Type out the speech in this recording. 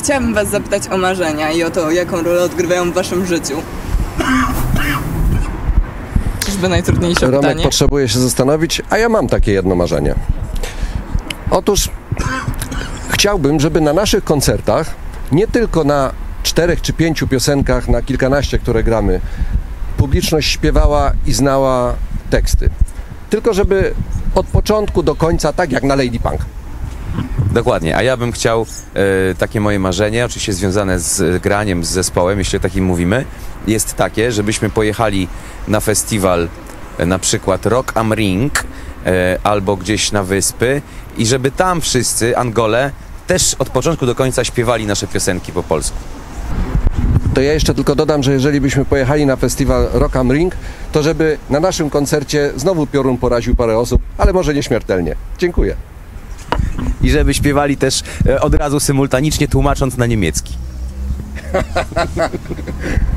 chciałabym was zapytać o marzenia i o to, jaką rolę odgrywają w waszym życiu. Czyżby najtrudniejsze Romek pytanie? potrzebuje się zastanowić, a ja mam takie jedno marzenie. Otóż chciałbym, żeby na naszych koncertach, nie tylko na 4 czy 5 piosenkach, na kilkanaście, które gramy, publiczność śpiewała i znała teksty. Tylko żeby od początku do końca, tak jak na Lady Punk. Dokładnie, a ja bym chciał, takie moje marzenie, oczywiście związane z graniem, z zespołem, jeśli o takim mówimy, jest takie, żebyśmy pojechali na festiwal, na przykład Rock am Ring, albo gdzieś na wyspy i żeby tam wszyscy, Angole, też od początku do końca śpiewali nasze piosenki po polsku. To ja jeszcze tylko dodam, że jeżeli byśmy pojechali na festiwal Rock am Ring, to żeby na naszym koncercie znowu piorun poraził parę osób, ale może nieśmiertelnie. Dziękuję. I żeby śpiewali też od razu symultanicznie, tłumacząc na niemiecki.